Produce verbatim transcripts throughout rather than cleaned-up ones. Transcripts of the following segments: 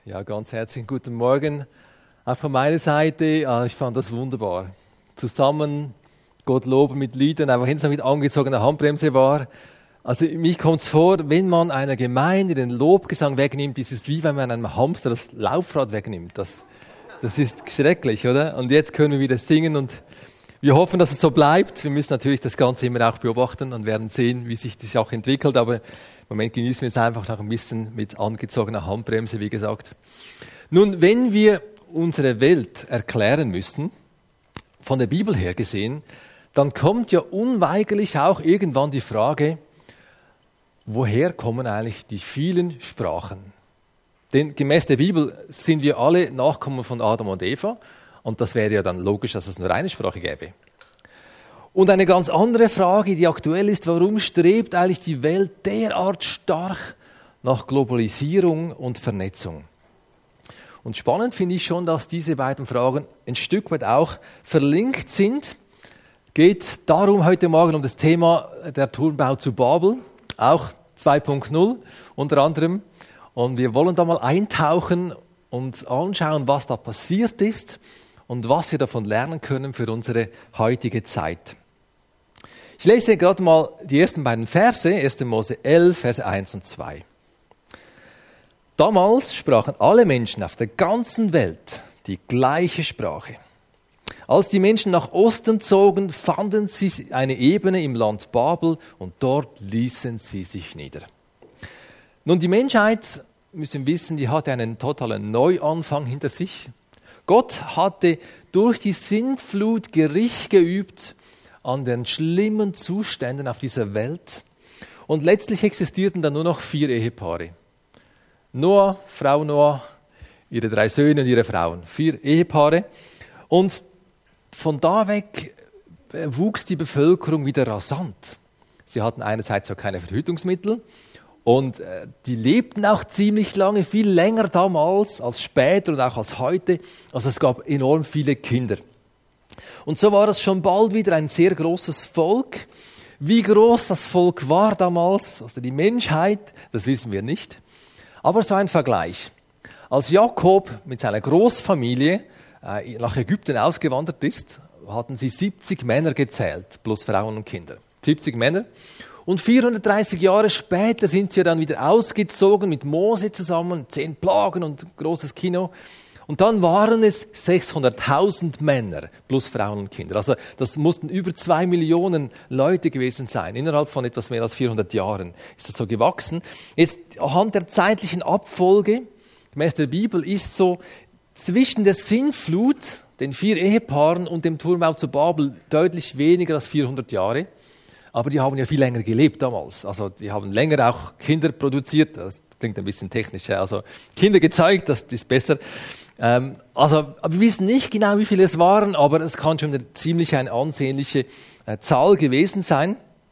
Ja, ganz herzlichen guten Morgen. Auch von meiner Seite, ich fand das wunderbar. Zusammen Gott loben mit Liedern, einfach hinterher mit angezogener Handbremse war. Also mich kommt es vor, wenn man einer Gemeinde den Lobgesang wegnimmt, ist es wie wenn man einem Hamster das Laufrad wegnimmt. Das, das ist schrecklich, oder? Und jetzt können wir wieder singen und wir hoffen, dass es so bleibt. Wir müssen natürlich das Ganze immer auch beobachten und werden sehen, wie sich das auch entwickelt. Aber im Moment genießen wir es einfach noch ein bisschen mit angezogener Handbremse, wie gesagt. Nun, wenn wir unsere Welt erklären müssen, von der Bibel her gesehen, dann kommt ja unweigerlich auch irgendwann die Frage, woher kommen eigentlich die vielen Sprachen? Denn gemäß der Bibel sind wir alle Nachkommen von Adam und Eva. Und das wäre ja dann logisch, dass es nur eine Sprache gäbe. Und eine ganz andere Frage, die aktuell ist, warum strebt eigentlich die Welt derart stark nach Globalisierung und Vernetzung? Und spannend finde ich schon, dass diese beiden Fragen ein Stück weit auch verlinkt sind. Geht darum heute Morgen um das Thema der Turmbau zu Babel, auch zwei Punkt null unter anderem. Und wir wollen da mal eintauchen und anschauen, was da passiert ist und was wir davon lernen können für unsere heutige Zeit. Ich lese gerade mal die ersten beiden Verse, erster Mose elf, Verse eins und zwei. Damals sprachen alle Menschen auf der ganzen Welt die gleiche Sprache. Als die Menschen nach Osten zogen, fanden sie eine Ebene im Land Babel und dort ließen sie sich nieder. Nun, die Menschheit, müssen wissen, die hatte einen totalen Neuanfang hinter sich. Gott hatte durch die Sintflut Gericht geübt an den schlimmen Zuständen auf dieser Welt. Und letztlich existierten dann nur noch vier Ehepaare. Noah, Frau Noah, ihre drei Söhne und ihre Frauen. Vier Ehepaare. Und von da weg wuchs die Bevölkerung wieder rasant. Sie hatten einerseits auch keine Verhütungsmittel. Und äh, die lebten auch ziemlich lange, viel länger damals als später und auch als heute. Also es gab enorm viele Kinder. Und so war es schon bald wieder ein sehr großes Volk. Wie groß das Volk war damals, also die Menschheit, das wissen wir nicht. Aber so ein Vergleich. Als Jakob mit seiner Großfamilie äh, nach Ägypten ausgewandert ist, hatten sie siebzig Männer gezählt, plus Frauen und Kinder. siebzig Männer. Und vierhundertdreißig Jahre später sind sie dann wieder ausgezogen mit Mose zusammen, zehn Plagen und großes Kino. Und dann waren es sechshunderttausend Männer plus Frauen und Kinder. Also das mussten über zwei Millionen Leute gewesen sein. Innerhalb von etwas mehr als vierhundert Jahren ist das so gewachsen. Jetzt anhand der zeitlichen Abfolge, gemäß der Bibel, ist so zwischen der Sintflut, den vier Ehepaaren und dem Turmbau zu Babel deutlich weniger als vierhundert Jahre. Aber die haben ja viel länger gelebt damals. Also die haben länger auch Kinder produziert. Das klingt ein bisschen technisch. Also Kinder gezeugt, das ist besser. Ähm, also wir wissen nicht genau, wie viele es waren, aber es kann schon eine ziemlich eine ansehnliche äh, Zahl gewesen sein.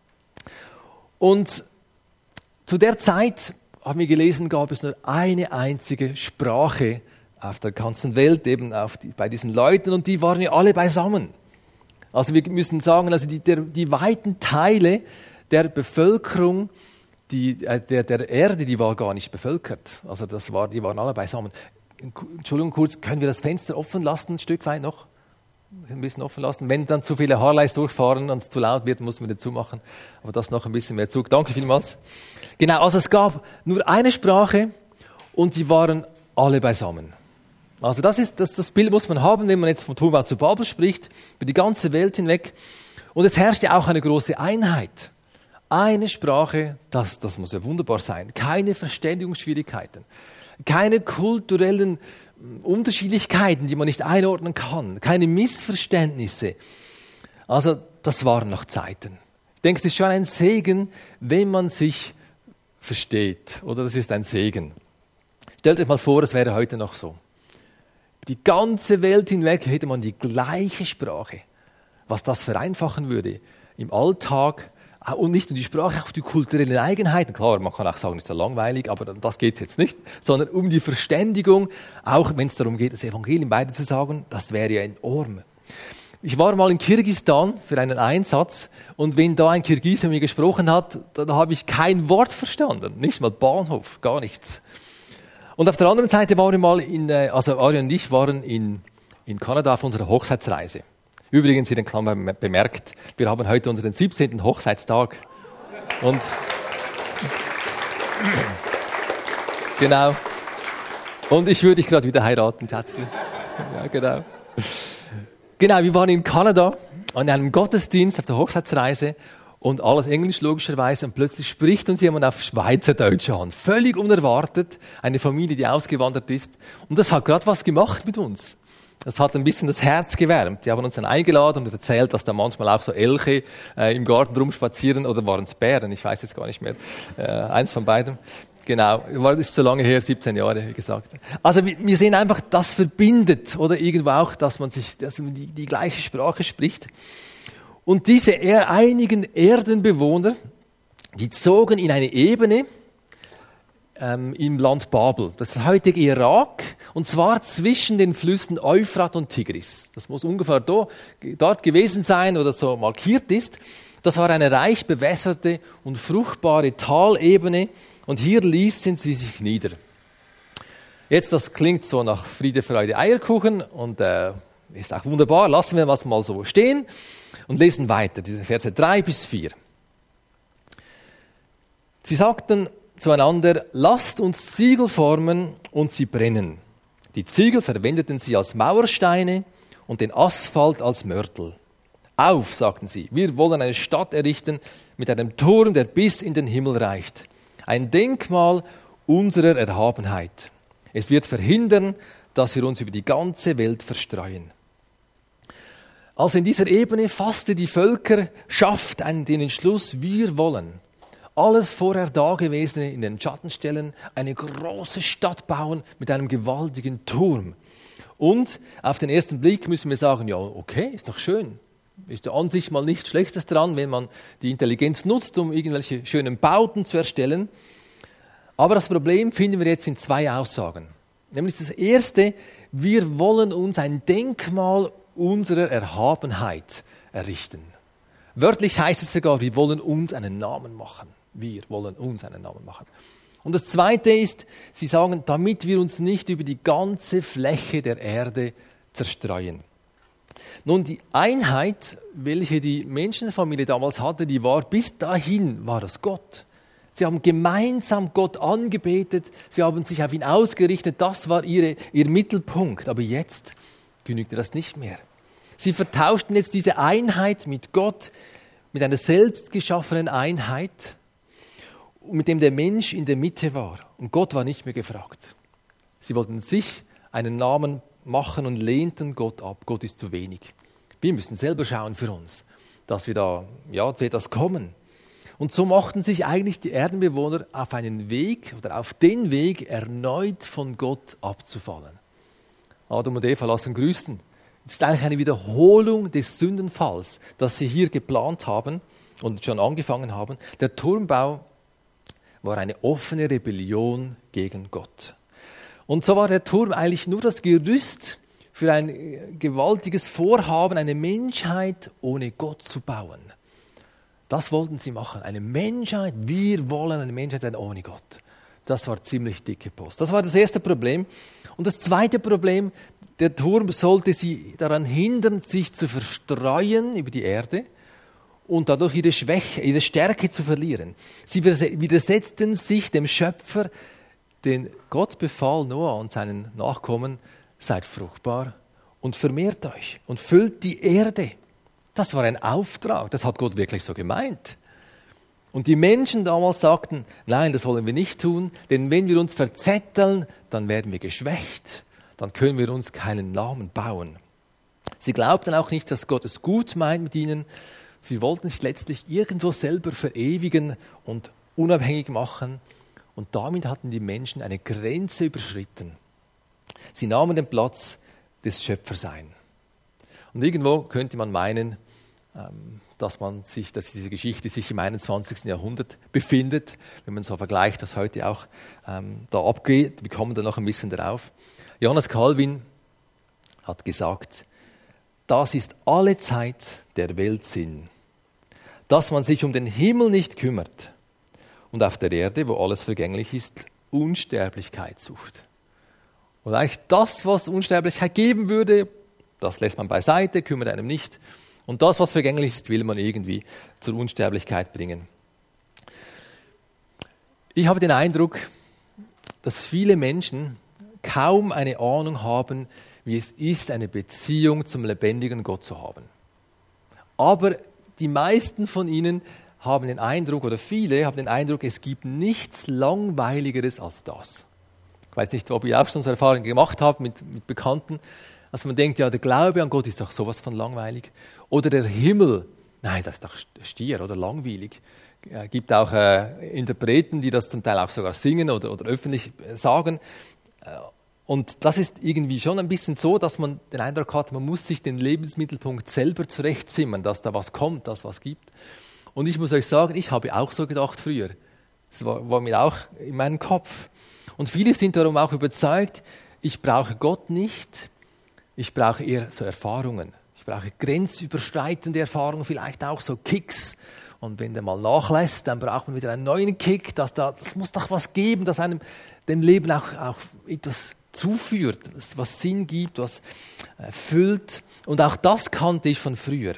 Und zu der Zeit, haben wir gelesen, gab es nur eine einzige Sprache auf der ganzen Welt, eben auf die, bei diesen Leuten. Und die waren ja alle beisammen. Also wir müssen sagen, also die, der, die weiten Teile der Bevölkerung, die, äh, der, der Erde, die war gar nicht bevölkert. Also das war, die waren alle beisammen. Entschuldigung kurz, können wir das Fenster offen lassen, ein Stück weit noch? Ein bisschen offen lassen. Wenn dann zu viele Harleys durchfahren und es zu laut wird, muss man wieder zumachen. Aber das noch ein bisschen mehr Zug. Danke vielmals. Genau, also es gab nur eine Sprache und die waren alle beisammen. Also das ist das, das Bild muss man haben, wenn man jetzt vom Turmbau zu Babel spricht, über die ganze Welt hinweg. Und es herrscht ja auch eine große Einheit. Eine Sprache, das, das muss ja wunderbar sein. Keine Verständigungsschwierigkeiten. Keine kulturellen Unterschiedlichkeiten, die man nicht einordnen kann. Keine Missverständnisse. Also das waren noch Zeiten. Ich denke, es ist schon ein Segen, wenn man sich versteht. Oder das ist ein Segen. Stellt euch mal vor, es wäre heute noch so. Die ganze Welt hinweg hätte man die gleiche Sprache. Was das vereinfachen würde im Alltag. Und nicht nur die Sprache, auch die kulturellen Eigenheiten. Klar, man kann auch sagen, es ist ja langweilig, aber das geht jetzt nicht. Sondern um die Verständigung, auch wenn es darum geht, das Evangelium weiterzusagen, das wäre ja enorm. Ich war mal in Kirgisistan für einen Einsatz und wenn da ein Kirgise mit mir gesprochen hat, dann habe ich kein Wort verstanden. Nicht mal Bahnhof, gar nichts. Und auf der anderen Seite waren wir mal in, also Ari und ich waren in, in Kanada auf unserer Hochzeitsreise. Übrigens, ihr habt bemerkt, wir haben heute unseren siebzehnten Hochzeitstag. Und genau. Und ich würde dich gerade wieder heiraten, Schatzli. Ja, genau. Genau, wir waren in Kanada an einem Gottesdienst auf der Hochzeitsreise und alles Englisch logischerweise und plötzlich spricht uns jemand auf Schweizerdeutsch an. Völlig unerwartet, eine Familie, die ausgewandert ist. Und das hat gerade was gemacht mit uns. Das hat ein bisschen das Herz gewärmt. Die haben uns dann eingeladen und erzählt, dass da manchmal auch so Elche äh, im Garten rumspazieren, oder waren es Bären, ich weiß jetzt gar nicht mehr. Äh, eins von beiden. Genau, das ist so lange her, siebzehn Jahre, wie gesagt. Also wir sehen einfach, das verbindet, oder irgendwo auch, dass man sich, dass man die, die gleiche Sprache spricht. Und diese eher einigen Erdenbewohner, die zogen in eine Ebene ähm, im Land Babel, das ist heutige Irak, und zwar zwischen den Flüssen Euphrat und Tigris. Das muss ungefähr do, dort gewesen sein oder so markiert ist. Das war eine reich bewässerte und fruchtbare Talebene, und hier ließen sie sich nieder. Jetzt, das klingt so nach Friede, Freude, Eierkuchen und äh, ist auch wunderbar. Lassen wir was mal so stehen und lesen weiter, diese Verse drei bis vier. Sie sagten zueinander, lasst uns Ziegel formen und sie brennen. Die Ziegel verwendeten sie als Mauersteine und den Asphalt als Mörtel. Auf, sagten sie, wir wollen eine Stadt errichten mit einem Turm, der bis in den Himmel reicht. Ein Denkmal unserer Erhabenheit. Es wird verhindern, dass wir uns über die ganze Welt verstreuen. Also in dieser Ebene fasste die Völkerschaft den Entschluss, wir wollen alles vorher Dagewesene in den Schatten stellen, eine große Stadt bauen mit einem gewaltigen Turm. Und auf den ersten Blick müssen wir sagen, ja, okay, ist doch schön. Ist ja an sich mal nichts Schlechtes dran, wenn man die Intelligenz nutzt, um irgendwelche schönen Bauten zu erstellen. Aber das Problem finden wir jetzt in zwei Aussagen. Nämlich das erste, wir wollen uns ein Denkmal unserer Erhabenheit errichten. Wörtlich heißt es sogar, wir wollen uns einen Namen machen. Wir wollen uns einen Namen machen. Und das zweite ist, sie sagen, damit wir uns nicht über die ganze Fläche der Erde zerstreuen. Nun, die Einheit, welche die Menschenfamilie damals hatte, die war, bis dahin war es Gott. Sie haben gemeinsam Gott angebetet, sie haben sich auf ihn ausgerichtet, das war ihre, ihr Mittelpunkt. Aber jetzt genügte das nicht mehr. Sie vertauschten jetzt diese Einheit mit Gott, mit einer selbstgeschaffenen Einheit, mit dem der Mensch in der Mitte war. Und Gott war nicht mehr gefragt. Sie wollten sich einen Namen machen und lehnten Gott ab. Gott ist zu wenig. Wir müssen selber schauen für uns, dass wir da ja, zu etwas kommen. Und so machten sich eigentlich die Erdenbewohner auf einen Weg oder auf den Weg, erneut von Gott abzufallen. Adam und Eva lassen grüßen. Es ist eigentlich eine Wiederholung des Sündenfalls, das sie hier geplant haben und schon angefangen haben. Der Turmbau war eine offene Rebellion gegen Gott. Und so war der Turm eigentlich nur das Gerüst für ein gewaltiges Vorhaben, eine Menschheit ohne Gott zu bauen. Das wollten sie machen, eine Menschheit, wir wollen eine Menschheit sein ohne Gott. Das war ziemlich dicke Post. Das war das erste Problem. Und das zweite Problem, der Turm sollte sie daran hindern, sich zu verstreuen über die Erde und dadurch ihre Schwäche, ihre Stärke zu verlieren. Sie widersetzten sich dem Schöpfer, den Gott befahl Noah und seinen Nachkommen, seid fruchtbar und vermehrt euch und füllt die Erde. Das war ein Auftrag, das hat Gott wirklich so gemeint. Und die Menschen damals sagten, nein, das wollen wir nicht tun, denn wenn wir uns verzetteln, dann werden wir geschwächt, dann können wir uns keinen Namen bauen. Sie glaubten auch nicht, dass Gott es gut meint mit ihnen. Sie wollten sich letztlich irgendwo selber verewigen und unabhängig machen. Und damit hatten die Menschen eine Grenze überschritten. Sie nahmen den Platz des Schöpfers ein. Und irgendwo könnte man meinen, dass man sich, dass diese Geschichte sich im einundzwanzigsten Jahrhundert befindet, wenn man so vergleicht, was heute auch ähm, da abgeht. Wir kommen da noch ein bisschen drauf. Johannes Calvin hat gesagt, das ist alle Zeit der Welt Sinn, dass man sich um den Himmel nicht kümmert und auf der Erde, wo alles vergänglich ist, Unsterblichkeit sucht. Und eigentlich das, was Unsterblichkeit geben würde, das lässt man beiseite, kümmert einem nicht. Und das, was vergänglich ist, will man irgendwie zur Unsterblichkeit bringen. Ich habe den Eindruck, dass viele Menschen kaum eine Ahnung haben, wie es ist, eine Beziehung zum lebendigen Gott zu haben. Aber die meisten von ihnen haben den Eindruck, oder viele haben den Eindruck, es gibt nichts Langweiligeres als das. Ich weiß nicht, ob ihr auch schon so Erfahrungen gemacht habt mit, mit Bekannten, dass man denkt, ja, der Glaube an Gott ist doch sowas von langweilig. Oder der Himmel, nein, das ist doch stier oder langweilig. Es gibt auch äh, Interpreten, die das zum Teil auch sogar singen oder, oder öffentlich sagen. Und das ist irgendwie schon ein bisschen so, dass man den Eindruck hat, man muss sich den Lebensmittelpunkt selber zurechtzimmern, dass da was kommt, dass was gibt. Und ich muss euch sagen, ich habe auch so gedacht früher. Das war, war mir auch in meinem Kopf. Und viele sind darum auch überzeugt, ich brauche Gott nicht, ich brauche eher so Erfahrungen. Ich brauche grenzüberschreitende Erfahrungen, vielleicht auch so Kicks. Und wenn der mal nachlässt, dann braucht man wieder einen neuen Kick. Das, da, das muss doch was geben, das einem dem Leben auch, auch etwas zuführt, was Sinn gibt, was äh, füllt. Und auch das kannte ich von früher.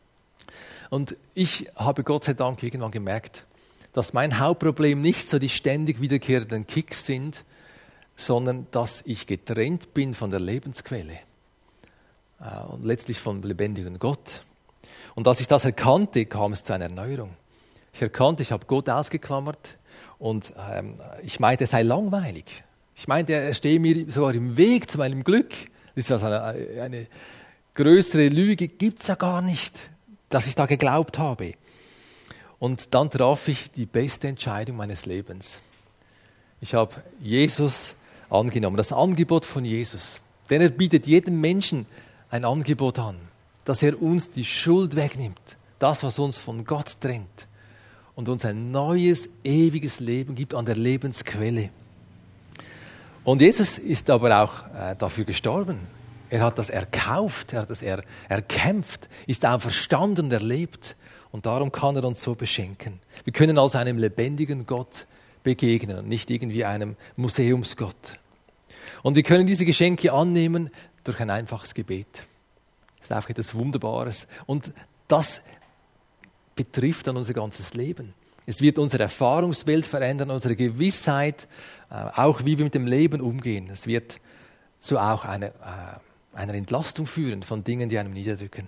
Und ich habe Gott sei Dank irgendwann gemerkt, dass mein Hauptproblem nicht so die ständig wiederkehrenden Kicks sind, sondern dass ich getrennt bin von der Lebensquelle äh, und letztlich vom lebendigen Gott. Und als ich das erkannte, kam es zu einer Erneuerung. Ich erkannte, ich habe Gott ausgeklammert und ähm, ich meinte, es sei langweilig. Ich meinte, er stehe mir sogar im Weg zu meinem Glück. Das ist also eine, eine größere Lüge, gibt es ja gar nicht, dass ich da geglaubt habe. Und dann traf ich die beste Entscheidung meines Lebens. Ich habe Jesus angenommen, das Angebot von Jesus. Denn er bietet jedem Menschen ein Angebot an, dass er uns die Schuld wegnimmt, das, was uns von Gott trennt und uns ein neues, ewiges Leben gibt an der Lebensquelle. Und Jesus ist aber auch äh, dafür gestorben. Er hat das erkauft, er hat das er, erkämpft, ist auferstanden, erlebt. Und darum kann er uns so beschenken. Wir können also einem lebendigen Gott begegnen und nicht irgendwie einem Museumsgott. Und wir können diese Geschenke annehmen durch ein einfaches Gebet. Das ist einfach etwas Wunderbares. Und das betrifft dann unser ganzes Leben. Es wird unsere Erfahrungswelt verändern, unsere Gewissheit, auch wie wir mit dem Leben umgehen. Es wird zu auch einer, einer Entlastung führen von Dingen, die einem niederdrücken.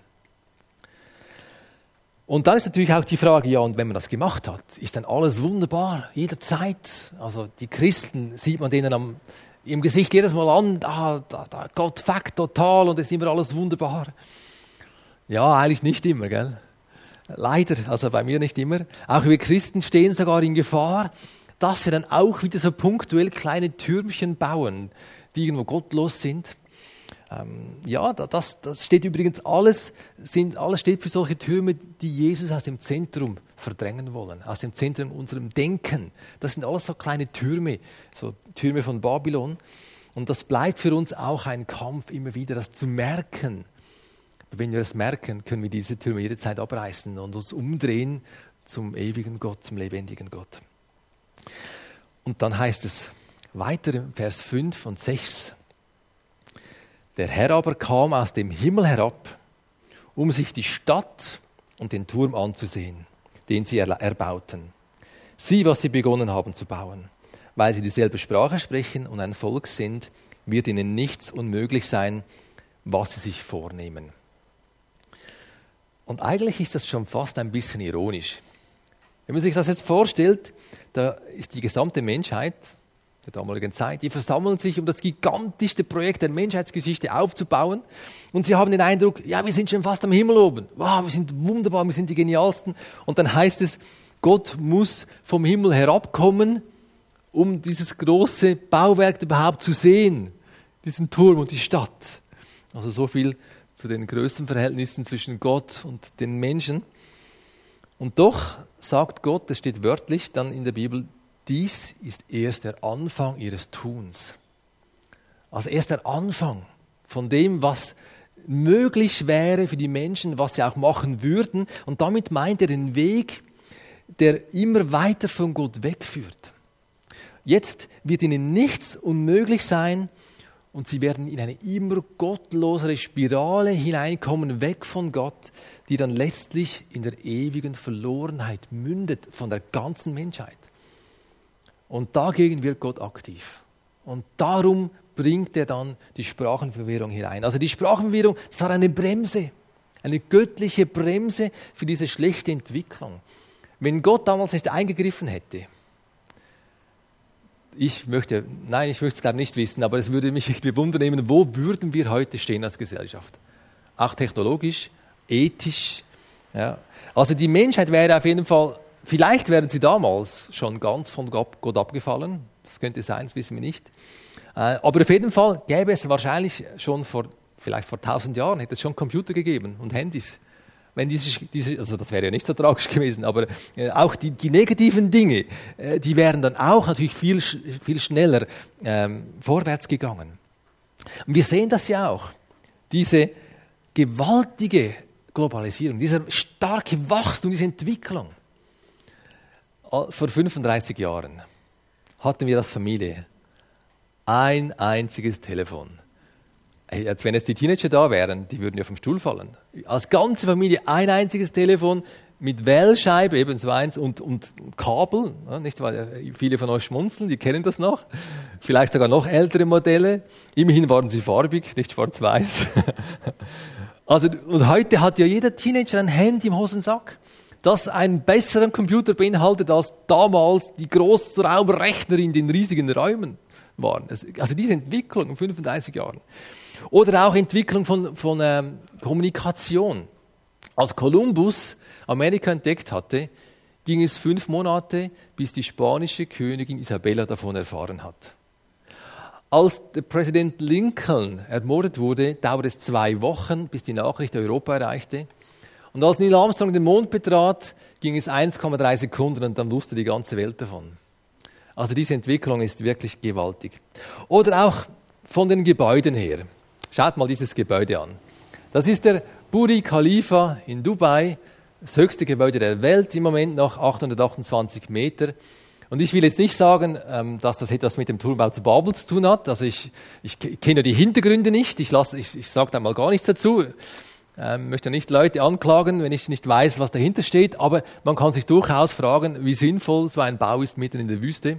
Und dann ist natürlich auch die Frage, ja, und wenn man das gemacht hat, ist dann alles wunderbar, jederzeit? Also die Christen, sieht man denen am, im Gesicht jedes Mal an, ah, da, da, Gott fuck total und es ist immer alles wunderbar. Ja, eigentlich nicht immer, gell? Leider, also bei mir nicht immer. Auch wir Christen stehen sogar in Gefahr, dass wir dann auch wieder so punktuell kleine Türmchen bauen, die irgendwo gottlos sind. Ähm, ja, das, das steht übrigens alles, sind, alles steht für solche Türme, die Jesus aus dem Zentrum verdrängen wollen, aus dem Zentrum unserem Denken. Das sind alles so kleine Türme, so Türme von Babylon. Und das bleibt für uns auch ein Kampf, immer wieder das zu merken. Wenn wir das merken, können wir diese Türme jederzeit abreißen und uns umdrehen zum ewigen Gott, zum lebendigen Gott. Und dann heißt es weiter im Vers fünf und sechs. Der Herr aber kam aus dem Himmel herab, um sich die Stadt und den Turm anzusehen, den sie erbauten. Sieh, was sie begonnen haben zu bauen. Weil sie dieselbe Sprache sprechen und ein Volk sind, wird ihnen nichts unmöglich sein, was sie sich vornehmen. Und eigentlich ist das schon fast ein bisschen ironisch. Wenn man sich das jetzt vorstellt, da ist die gesamte Menschheit der damaligen Zeit, die versammeln sich, um das gigantischste Projekt der Menschheitsgeschichte aufzubauen. Und sie haben den Eindruck, ja, wir sind schon fast am Himmel oben. Wow, wir sind wunderbar, wir sind die Genialsten. Und dann heißt es, Gott muss vom Himmel herabkommen, um dieses große Bauwerk überhaupt zu sehen. Diesen Turm und die Stadt. Also so viel zu den Größenverhältnissen zwischen Gott und den Menschen. Und doch sagt Gott, das steht wörtlich dann in der Bibel, dies ist erst der Anfang ihres Tuns. Also erst der Anfang von dem, was möglich wäre für die Menschen, was sie auch machen würden. Und damit meint er den Weg, der immer weiter von Gott wegführt. Jetzt wird ihnen nichts unmöglich sein und sie werden in eine immer gottlosere Spirale hineinkommen, weg von Gott, die dann letztlich in der ewigen Verlorenheit mündet von der ganzen Menschheit. Und dagegen wird Gott aktiv. Und darum bringt er dann die Sprachenverwirrung hinein. Also die Sprachenverwirrung, das war eine Bremse, eine göttliche Bremse für diese schlechte Entwicklung. Wenn Gott damals nicht eingegriffen hätte, ich möchte, nein, ich möchte es glaube nicht wissen, aber es würde mich echt Wunder nehmen, wo würden wir heute stehen als Gesellschaft? Auch technologisch, ethisch. Ja. Also die Menschheit wäre auf jeden Fall, vielleicht wären sie damals schon ganz von Gott abgefallen, das könnte sein, das wissen wir nicht. Aber auf jeden Fall gäbe es wahrscheinlich schon vor, vielleicht vor tausend Jahren, hätte es schon Computer gegeben und Handys. Wenn diese, diese, also das wäre ja nicht so tragisch gewesen, aber äh, auch die, die negativen Dinge, äh, die wären dann auch natürlich viel, viel schneller ähm, vorwärts gegangen. Und wir sehen das ja auch, diese gewaltige Globalisierung, dieser starke Wachstum, diese Entwicklung. Vor fünfunddreißig Jahren hatten wir als Familie ein einziges Telefon. Jetzt, wenn jetzt die Teenager da wären, die würden ja vom Stuhl fallen. Als ganze Familie ein einziges Telefon mit Wählscheibe, eben so eins, und, und Kabel. Ja, nicht, weil viele von euch schmunzeln, die kennen das noch. Vielleicht sogar noch ältere Modelle. Immerhin waren sie farbig, nicht schwarz-weiß. Also, und heute hat ja jeder Teenager ein Handy im Hosensack, das einen besseren Computer beinhaltet als damals die Großraumrechner in den riesigen Räumen waren. Also diese Entwicklung in fünfunddreißig Jahren. Oder auch Entwicklung von, von ähm, Kommunikation. Als Kolumbus Amerika entdeckt hatte, ging es fünf Monate, bis die spanische Königin Isabella davon erfahren hat. Als der Präsident Lincoln ermordet wurde, dauerte es zwei Wochen, bis die Nachricht Europa erreichte. Und als Neil Armstrong den Mond betrat, ging es eins Komma drei Sekunden und dann wusste die ganze Welt davon. Also diese Entwicklung ist wirklich gewaltig. Oder auch von den Gebäuden her. Schaut mal dieses Gebäude an. Das ist der Burj Khalifa in Dubai, das höchste Gebäude der Welt im Moment, noch achthundertachtundzwanzig Meter. Und ich will jetzt nicht sagen, dass das etwas mit dem Turmbau zu Babel zu tun hat. Also ich, ich kenne die Hintergründe nicht. Ich, lasse, ich, ich sage da mal gar nichts dazu. Ich möchte nicht Leute anklagen, wenn ich nicht weiß, was dahinter steht. Aber man kann sich durchaus fragen, wie sinnvoll so ein Bau ist mitten in der Wüste.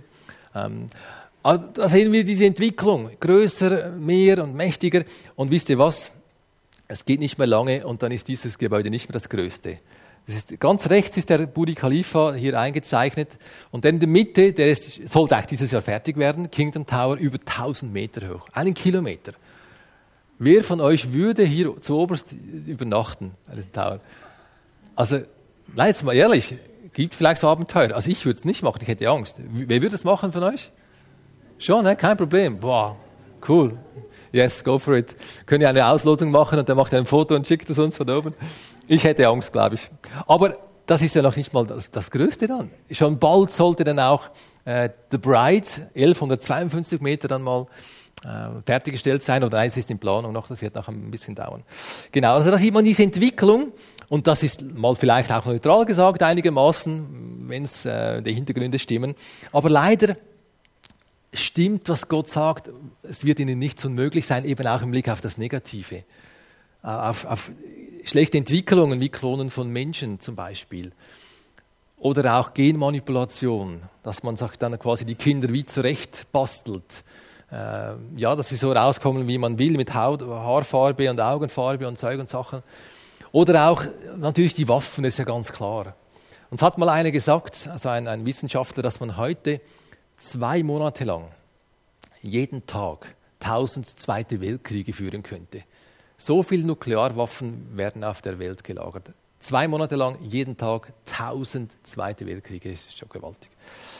Da sehen wir diese Entwicklung. Größer, mehr und mächtiger. Und wisst ihr was? Es geht nicht mehr lange und dann ist dieses Gebäude nicht mehr das größte. Das ist, ganz rechts ist der Burj Khalifa hier eingezeichnet. Und dann in der Mitte, der ist, sollte eigentlich dieses Jahr fertig werden, Kingdom Tower, über tausend Meter hoch. Einen Kilometer. Wer von euch würde hier zuoberst übernachten? Tower? Also, nein, jetzt mal ehrlich, gibt vielleicht so Abenteuer. Also ich würde es nicht machen, ich hätte Angst. Wer würde es machen von euch? Schon, ne? Kein Problem. Boah, cool. Yes, go for it. Können ja eine Auslosung machen und dann macht er ein Foto und schickt es uns von oben. Ich hätte Angst, glaube ich. Aber das ist ja noch nicht mal das, das Größte dann. Schon bald sollte dann auch äh, The Bride, elfhundertzweiundfünfzig Meter dann mal äh, fertiggestellt sein. Oder eins ist in Planung noch, das wird noch ein bisschen dauern. Genau, also da sieht man diese Entwicklung. Und das ist mal vielleicht auch neutral gesagt, einigermaßen, wenn es äh, die Hintergründe stimmen. Aber leider stimmt, was Gott sagt, es wird ihnen nichts unmöglich sein, eben auch im Blick auf das Negative. Auf, auf schlechte Entwicklungen wie Klonen von Menschen zum Beispiel. Oder auch Genmanipulation, dass man sagt, dann quasi die Kinder wie zurecht bastelt. Äh, ja, dass sie so rauskommen, wie man will, mit Haut, Haarfarbe und Augenfarbe und Zeug und Sachen. Oder auch natürlich die Waffen, das ist ja ganz klar. Uns hat mal einer gesagt, also ein, ein Wissenschaftler, dass man heute zwei Monate lang jeden Tag tausend Zweite Weltkriege führen könnte. So viele Nuklearwaffen werden auf der Welt gelagert. Zwei Monate lang jeden Tag tausend Zweite Weltkriege, das ist schon gewaltig.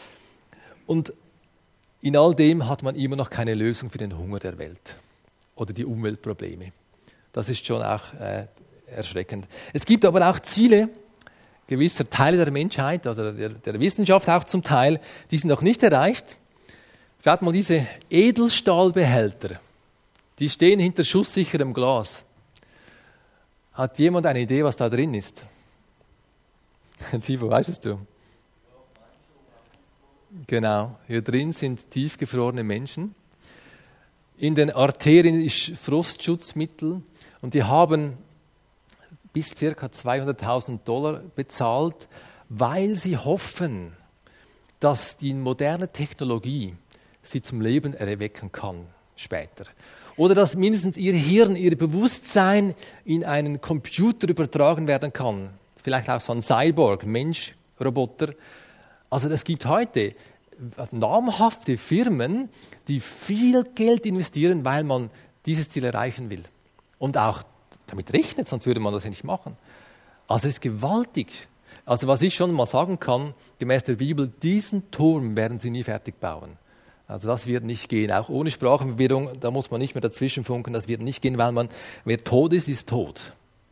Und in all dem hat man immer noch keine Lösung für den Hunger der Welt oder die Umweltprobleme. Das ist schon auch äh, erschreckend. Es gibt aber auch Ziele gewisser Teile der Menschheit, also der, der Wissenschaft auch zum Teil, die sind noch nicht erreicht. Schaut mal, diese Edelstahlbehälter, die stehen hinter schusssicherem Glas. Hat jemand eine Idee, was da drin ist? Timo, weißt du? Genau, hier drin sind tiefgefrorene Menschen. In den Arterien ist Frostschutzmittel und die haben bis ca. zweihunderttausend Dollar bezahlt, weil sie hoffen, dass die moderne Technologie sie zum Leben erwecken kann später. Oder dass mindestens ihr Hirn, ihr Bewusstsein in einen Computer übertragen werden kann. Vielleicht auch so ein Cyborg, Mensch, Roboter. Also es gibt heute namhafte Firmen, die viel Geld investieren, weil man dieses Ziel erreichen will. Und auch damit rechnet, sonst würde man das ja nicht machen. Also es ist gewaltig. Also was ich schon mal sagen kann, gemäß der Bibel, diesen Turm werden sie nie fertig bauen. Also das wird nicht gehen. Auch ohne Sprachenverwirrung, da muss man nicht mehr dazwischen funken, das wird nicht gehen, weil man, wer tot ist, ist tot.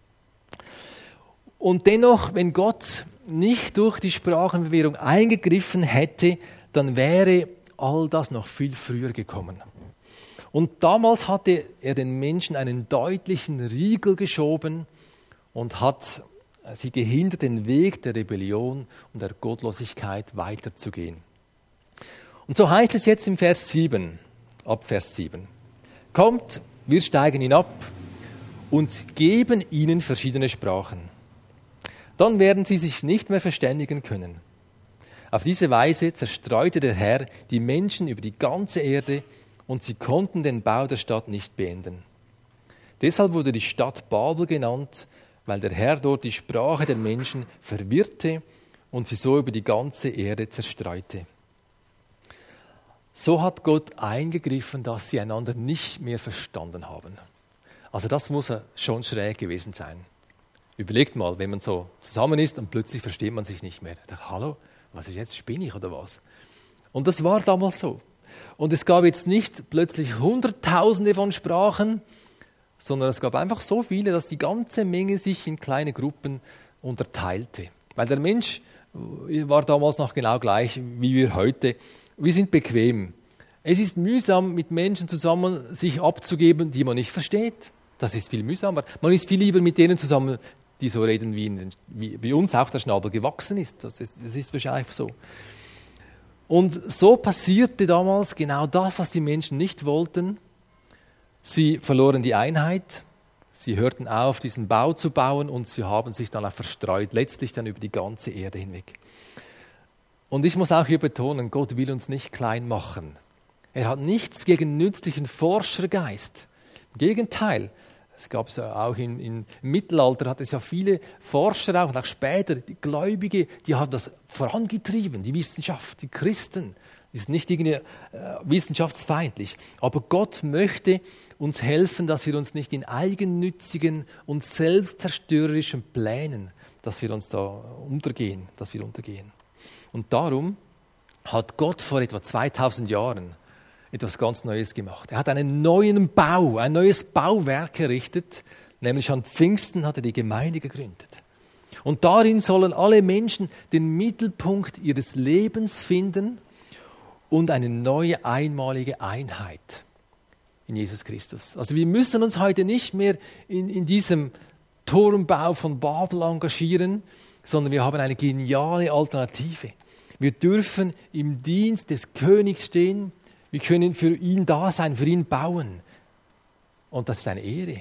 Und dennoch, wenn Gott nicht durch die Sprachenverwirrung eingegriffen hätte, dann wäre all das noch viel früher gekommen. Und damals hatte er den Menschen einen deutlichen Riegel geschoben und hat sie gehindert, den Weg der Rebellion und der Gottlosigkeit weiterzugehen. Und so heißt es jetzt im Vers sieben, ab Vers sieben. Kommt, wir steigen hinab und geben ihnen verschiedene Sprachen. Dann werden sie sich nicht mehr verständigen können. Auf diese Weise zerstreute der Herr die Menschen über die ganze Erde und sie konnten den Bau der Stadt nicht beenden. Deshalb wurde die Stadt Babel genannt, weil der Herr dort die Sprache der Menschen verwirrte und sie so über die ganze Erde zerstreute. So hat Gott eingegriffen, dass sie einander nicht mehr verstanden haben. Also das muss schon schräg gewesen sein. Überlegt mal, wenn man so zusammen ist und plötzlich versteht man sich nicht mehr. Dachte, hallo, was ist jetzt, spinne ich oder was? Und das war damals so. Und es gab jetzt nicht plötzlich Hunderttausende von Sprachen, sondern es gab einfach so viele, dass die ganze Menge sich in kleine Gruppen unterteilte. Weil der Mensch war damals noch genau gleich wie wir heute. Wir sind bequem. Es ist mühsam, mit Menschen zusammen sich abzugeben, die man nicht versteht. Das ist viel mühsamer. Man ist viel lieber mit denen zusammen, die so reden, wie, in den, wie, wie uns auch der Schnabel gewachsen ist. Das ist. Das ist wahrscheinlich so. Und so passierte damals genau das, was die Menschen nicht wollten. Sie verloren die Einheit, sie hörten auf, diesen Bau zu bauen und sie haben sich dann auch verstreut, letztlich dann über die ganze Erde hinweg. Und ich muss auch hier betonen, Gott will uns nicht klein machen. Er hat nichts gegen nützlichen Forschergeist. Im Gegenteil, es gab es ja auch in, in, im Mittelalter, hat es ja viele Forscher auch, und auch später, die Gläubige, die haben das vorangetrieben, die Wissenschaft, die Christen. Die sind nicht irgendwie äh, wissenschaftsfeindlich. Aber Gott möchte uns helfen, dass wir uns nicht in eigennützigen und selbstzerstörerischen Plänen, dass wir uns da untergehen, dass wir untergehen. Und darum hat Gott vor etwa zweitausend Jahren etwas ganz Neues gemacht. Er hat einen neuen Bau, ein neues Bauwerk errichtet, nämlich an Pfingsten hat er die Gemeinde gegründet. Und darin sollen alle Menschen den Mittelpunkt ihres Lebens finden und eine neue einmalige Einheit in Jesus Christus. Also wir müssen uns heute nicht mehr in, in diesem Turmbau von Babel engagieren, sondern wir haben eine geniale Alternative. Wir dürfen im Dienst des Königs stehen. Wir können für ihn da sein, für ihn bauen. Und das ist eine Ehre.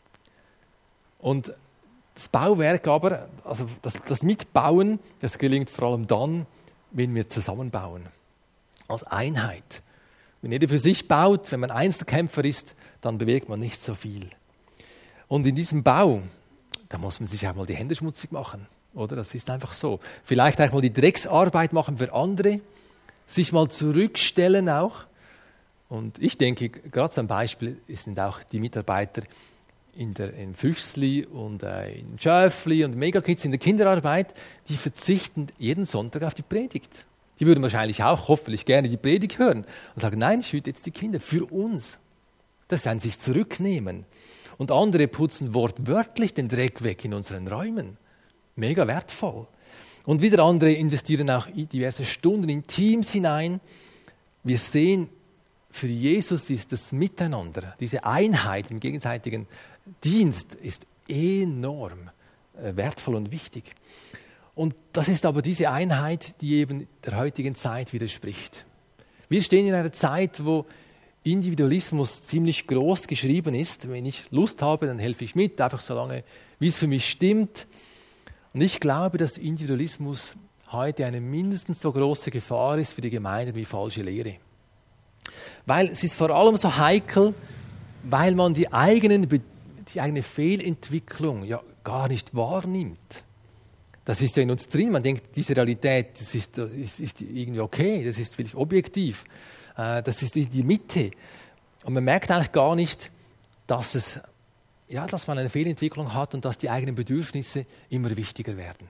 Und das Bauwerk aber, also das, das Mitbauen, das gelingt vor allem dann, wenn wir zusammenbauen. Als Einheit. Wenn jeder für sich baut, wenn man Einzelkämpfer ist, dann bewegt man nicht so viel. Und in diesem Bau, da muss man sich auch mal die Hände schmutzig machen. Oder? Das ist einfach so. Vielleicht auch mal die Drecksarbeit machen für andere, sich mal zurückstellen auch. Und ich denke, gerade so ein Beispiel sind auch die Mitarbeiter in der, in Füchsli und äh, in Schöfli und Megakids in der Kinderarbeit, die verzichten jeden Sonntag auf die Predigt. Die würden wahrscheinlich auch hoffentlich gerne die Predigt hören und sagen, nein, ich hüte jetzt die Kinder für uns. Das ist ein sich zurücknehmen. Und andere putzen wortwörtlich den Dreck weg in unseren Räumen. Mega wertvoll. Und wieder andere investieren auch diverse Stunden in Teams hinein. Wir sehen, für Jesus ist das Miteinander, diese Einheit im gegenseitigen Dienst ist enorm wertvoll und wichtig. Und das ist aber diese Einheit, die eben der heutigen Zeit widerspricht. Wir stehen in einer Zeit, wo Individualismus ziemlich groß geschrieben ist. Wenn ich Lust habe, dann helfe ich mit, einfach so lange, wie es für mich stimmt. Und ich glaube, dass Individualismus heute eine mindestens so große Gefahr ist für die Gemeinde wie falsche Lehre. Weil es ist vor allem so heikel, weil man die, eigenen, die eigene Fehlentwicklung ja gar nicht wahrnimmt. Das ist ja in uns drin. Man denkt, diese Realität, das ist, ist, ist irgendwie okay, das ist wirklich objektiv. Das ist die Mitte. Und man merkt eigentlich gar nicht, dass, es, ja, dass man eine Fehlentwicklung hat und dass die eigenen Bedürfnisse immer wichtiger werden.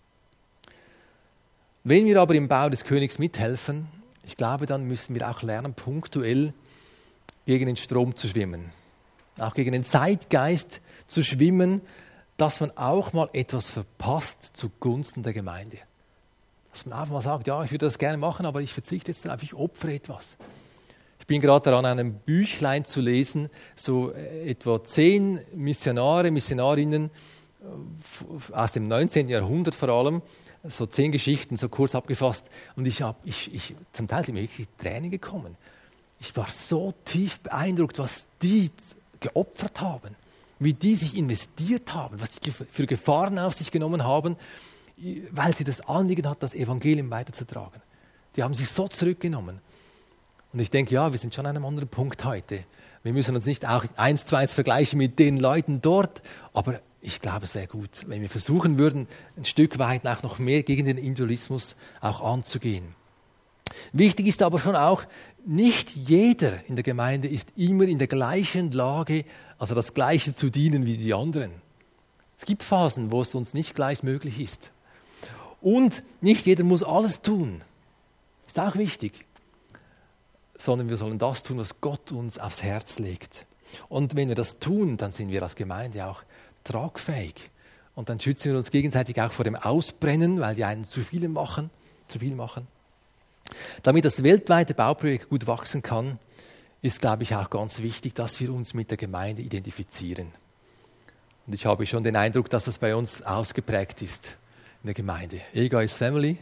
Wenn wir aber im Bau des Königs mithelfen, ich glaube, dann müssen wir auch lernen, punktuell gegen den Strom zu schwimmen. Auch gegen den Zeitgeist zu schwimmen, dass man auch mal etwas verpasst zugunsten der Gemeinde. Dass man einfach mal sagt, ja, ich würde das gerne machen, aber ich verzichte jetzt darauf, ich opfere etwas. Ich bin gerade daran, einem Büchlein zu lesen, so etwa zehn Missionare, Missionarinnen aus dem neunzehnten Jahrhundert vor allem, so zehn Geschichten, so kurz abgefasst. Und ich habe, ich, ich, zum Teil sind mir wirklich Tränen gekommen. Ich war so tief beeindruckt, was die geopfert haben, wie die sich investiert haben, was die für Gefahren auf sich genommen haben, weil sie das Anliegen hat, das Evangelium weiterzutragen. Die haben sich so zurückgenommen. Und ich denke, ja, wir sind schon an einem anderen Punkt heute. Wir müssen uns nicht auch eins zu eins vergleichen mit den Leuten dort, aber ich glaube, es wäre gut, wenn wir versuchen würden, ein Stück weit auch noch mehr gegen den Individualismus auch anzugehen. Wichtig ist aber schon auch, nicht jeder in der Gemeinde ist immer in der gleichen Lage, also das Gleiche zu dienen wie die anderen. Es gibt Phasen, wo es uns nicht gleich möglich ist. Und nicht jeder muss alles tun. Ist auch wichtig. Sondern wir sollen das tun, was Gott uns aufs Herz legt. Und wenn wir das tun, dann sind wir als Gemeinde auch tragfähig. Und dann schützen wir uns gegenseitig auch vor dem Ausbrennen, weil die einen zu viel machen, zu viel machen. Damit das weltweite Bauprojekt gut wachsen kann, ist, glaube ich, auch ganz wichtig, dass wir uns mit der Gemeinde identifizieren. Und ich habe schon den Eindruck, dass das bei uns ausgeprägt ist in der Gemeinde. Ega is Family.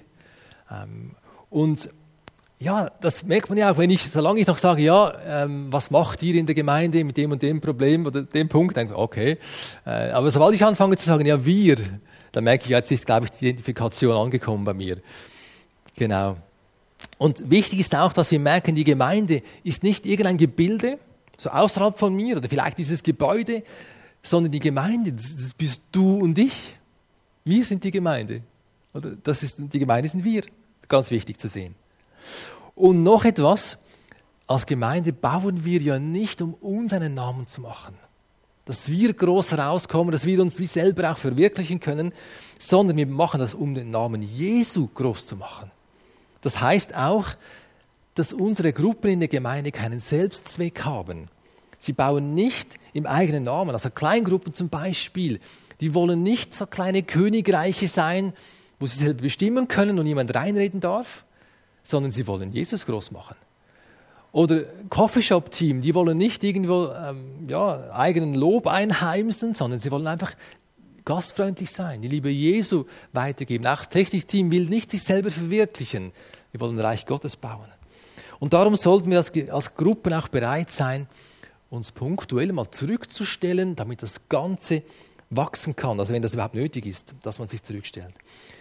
Und ja, das merkt man ja auch, wenn ich, solange ich noch sage, ja, ähm, was macht ihr in der Gemeinde mit dem und dem Problem oder dem Punkt, denke ich, okay. Äh, aber sobald ich anfange zu sagen, ja, wir, dann merke ich, jetzt ist, glaube ich, die Identifikation angekommen bei mir. Genau. Und wichtig ist auch, dass wir merken, die Gemeinde ist nicht irgendein Gebilde, so außerhalb von mir oder vielleicht dieses Gebäude, sondern die Gemeinde, das, das bist du und ich. Wir sind die Gemeinde. Oder das ist, die Gemeinde sind wir. Ganz wichtig zu sehen. Und noch etwas, als Gemeinde bauen wir ja nicht, um uns einen Namen zu machen, dass wir groß rauskommen, dass wir uns wie selber auch verwirklichen können, sondern wir machen das, um den Namen Jesu groß zu machen. Das heißt auch, dass unsere Gruppen in der Gemeinde keinen Selbstzweck haben. Sie bauen nicht im eigenen Namen, also Kleingruppen zum Beispiel, die wollen nicht so kleine Königreiche sein, wo sie selber bestimmen können und niemand reinreden darf, sondern sie wollen Jesus groß machen. Oder Coffeeshop-Team, die wollen nicht irgendwo ähm, ja, eigenen Lob einheimsen, sondern sie wollen einfach gastfreundlich sein, die Liebe Jesu weitergeben. Auch das Technikteam will nicht sich selber verwirklichen. Wir wollen Reich Gottes bauen. Und darum sollten wir als, als Gruppen auch bereit sein, uns punktuell mal zurückzustellen, damit das Ganze wachsen kann. Also wenn das überhaupt nötig ist, dass man sich zurückstellt.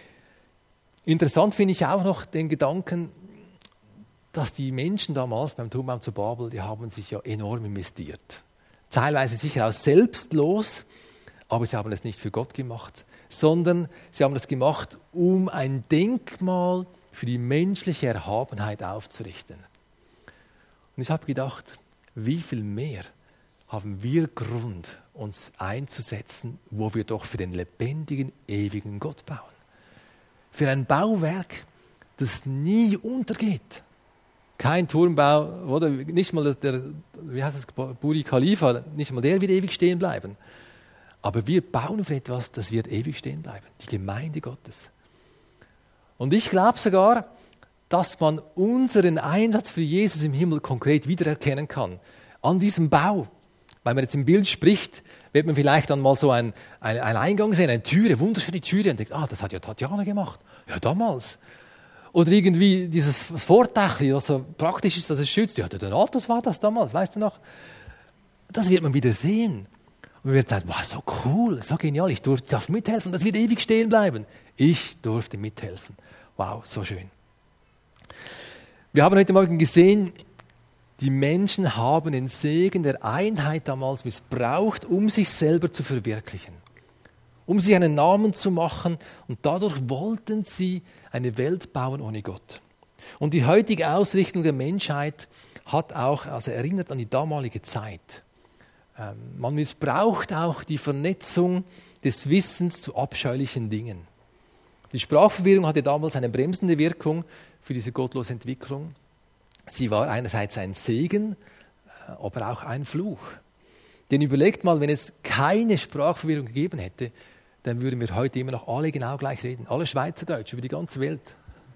Interessant finde ich auch noch den Gedanken, dass die Menschen damals beim Turmbau zu Babel, die haben sich ja enorm investiert. Teilweise sicher auch selbstlos, aber sie haben es nicht für Gott gemacht, sondern sie haben es gemacht, um ein Denkmal für die menschliche Erhabenheit aufzurichten. Und ich habe gedacht, wie viel mehr haben wir Grund, uns einzusetzen, wo wir doch für den lebendigen, ewigen Gott bauen. Für ein Bauwerk, das nie untergeht. Kein Turmbau, oder nicht mal der, wie heißt das, Burj Khalifa, nicht mal der wird ewig stehen bleiben. Aber wir bauen für etwas, das wird ewig stehen bleiben. Die Gemeinde Gottes. Und ich glaube sogar, dass man unseren Einsatz für Jesus im Himmel konkret wiedererkennen kann. An diesem Bau. Weil man jetzt im Bild spricht, wird man vielleicht dann mal so einen ein Eingang sehen, eine Türe, wunderschöne Türe und denkt, ah, das hat ja Tatjana gemacht. Ja, damals. Oder irgendwie dieses Vordächli, was so praktisch ist, dass es schützt. Ja, der Donatus war das damals, weißt du noch? Das wird man wieder sehen. Und man wird sagen, wow, so cool, so genial, ich darf mithelfen, das wird ewig stehen bleiben. Ich durfte mithelfen. Wow, so schön. Wir haben heute Morgen gesehen, die Menschen haben den Segen der Einheit damals missbraucht, um sich selber zu verwirklichen, um sich einen Namen zu machen, und dadurch wollten sie eine Welt bauen ohne Gott. Und die heutige Ausrichtung der Menschheit hat auch, also erinnert an die damalige Zeit. Ähm, man missbraucht auch die Vernetzung des Wissens zu abscheulichen Dingen. Die Sprachverwirrung hatte damals eine bremsende Wirkung für diese gottlose Entwicklung. Sie war einerseits ein Segen, aber auch ein Fluch. Denn überlegt mal, wenn es keine Sprachverwirrung gegeben hätte, dann würden wir heute immer noch alle genau gleich reden. Alle Schweizerdeutsch über die ganze Welt.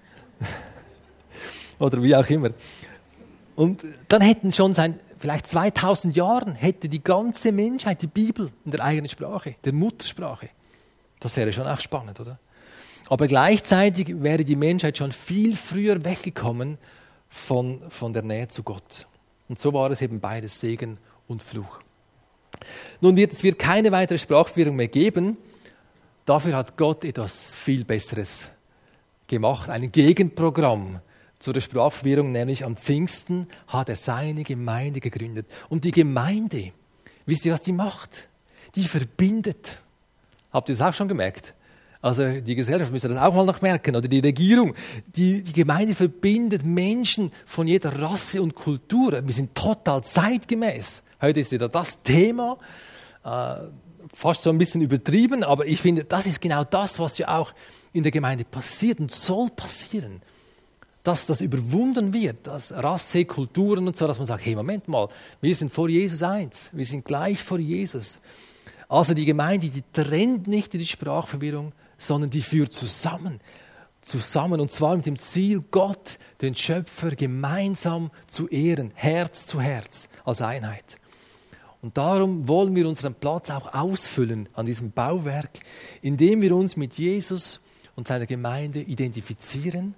Oder wie auch immer. Und dann hätten schon seit vielleicht zweitausend Jahren hätte die ganze Menschheit die Bibel in der eigenen Sprache, der Muttersprache. Das wäre schon auch spannend, oder? Aber gleichzeitig wäre die Menschheit schon viel früher weggekommen von, von der Nähe zu Gott. Und so war es eben beides, Segen und Fluch. Nun wird es wird keine weitere Sprachverwirrung mehr geben. Dafür hat Gott etwas viel Besseres gemacht, ein Gegenprogramm zu der Sprachverwirrung, nämlich am Pfingsten hat er seine Gemeinde gegründet. Und die Gemeinde, wisst ihr, was die macht? Die verbindet. Habt ihr das auch schon gemerkt? Also die Gesellschaft müsste das auch mal noch merken, oder die Regierung. Die, die Gemeinde verbindet Menschen von jeder Rasse und Kultur. Wir sind total zeitgemäß. Heute ist wieder das Thema, äh, fast so ein bisschen übertrieben, aber ich finde, das ist genau das, was ja auch in der Gemeinde passiert und soll passieren. Dass das überwunden wird, dass Rasse, Kulturen und so, dass man sagt, hey, Moment mal, wir sind vor Jesus eins, wir sind gleich vor Jesus. Also die Gemeinde, die trennt nicht die Sprachverwirrung, sondern die führt zusammen. Zusammen, und zwar mit dem Ziel, Gott, den Schöpfer, gemeinsam zu ehren, Herz zu Herz, als Einheit. Und darum wollen wir unseren Platz auch ausfüllen an diesem Bauwerk, indem wir uns mit Jesus und seiner Gemeinde identifizieren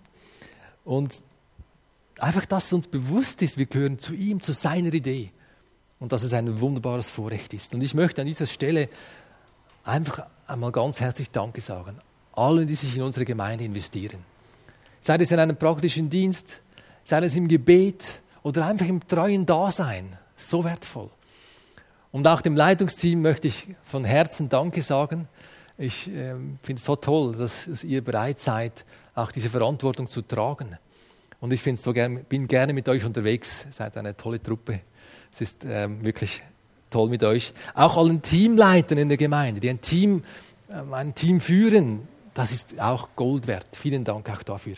und einfach, dass uns bewusst ist, wir gehören zu ihm, zu seiner Idee und dass es ein wunderbares Vorrecht ist. Und ich möchte an dieser Stelle einfach einmal ganz herzlich Danke sagen. Allen, die sich in unsere Gemeinde investieren. Sei es in einem praktischen Dienst, sei es im Gebet oder einfach im treuen Dasein. So wertvoll. Und auch dem Leitungsteam möchte ich von Herzen Danke sagen. Ich äh, finde es so toll, dass, dass ihr bereit seid, auch diese Verantwortung zu tragen. Und ich so gern, bin gerne mit euch unterwegs. Ihr seid eine tolle Truppe. Es ist äh, wirklich toll mit euch. Auch allen Teamleitern in der Gemeinde, die ein Team, äh, ein Team führen, das ist auch Gold wert. Vielen Dank auch dafür.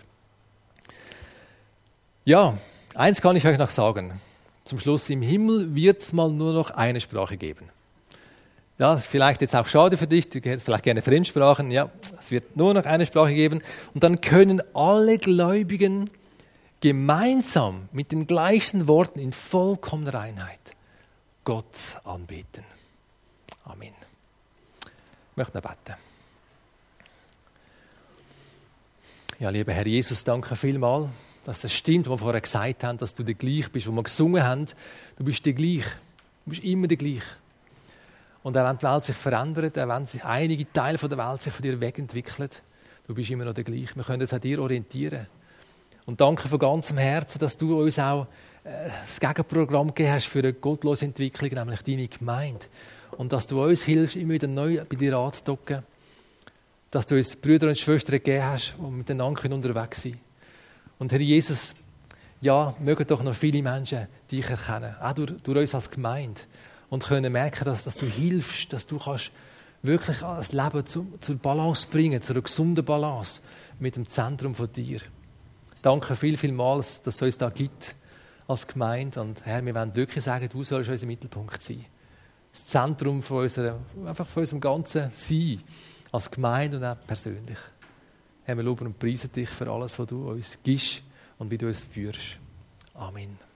Ja, eins kann ich euch noch sagen. Zum Schluss, im Himmel wird es mal nur noch eine Sprache geben. Ja, ist vielleicht jetzt auch schade für dich, du hättest vielleicht gerne Fremdsprachen. Ja, es wird nur noch eine Sprache geben. Und dann können alle Gläubigen gemeinsam mit den gleichen Worten in vollkommener Einheit Gott anbeten. Amen. Ich möchte noch beten. Ja, lieber Herr Jesus, danke vielmals, dass das stimmt, was wir vorher gesagt haben, dass du der gleich bist, wo wir gesungen haben. Du bist der gleich. Du bist immer der gleich. Und auch wenn die Welt sich verändert, auch wenn sich einige Teile der Welt sich von dir wegentwickeln, du bist immer noch der gleich. Wir können uns an dir orientieren. Und danke von ganzem Herzen, dass du uns auch äh, das Gegenprogramm gegeben hast für eine gottlose Entwicklung, nämlich deine Gemeinde. Und dass du uns hilfst, immer wieder neu bei dir anzudocken. Dass du uns Brüder und Schwestern gegeben hast, die miteinander unterwegs sind. Und Herr Jesus, ja, mögen doch noch viele Menschen dich erkennen, auch durch, durch uns als Gemeinde. Und können merken, dass, dass du hilfst, dass du kannst wirklich das Leben zu, zur Balance bringen, zu einer gesunden Balance mit dem Zentrum von dir. Danke viel, vielmals, dass es uns da gibt als Gemeinde. Und Herr, wir wollen wirklich sagen, du sollst unser Mittelpunkt sein. Das Zentrum von, unserer, einfach von unserem ganzen Sein, als Gemeinde und auch persönlich. Herr, wir loben und preisen dich für alles, was du uns gibst und wie du uns führst. Amen.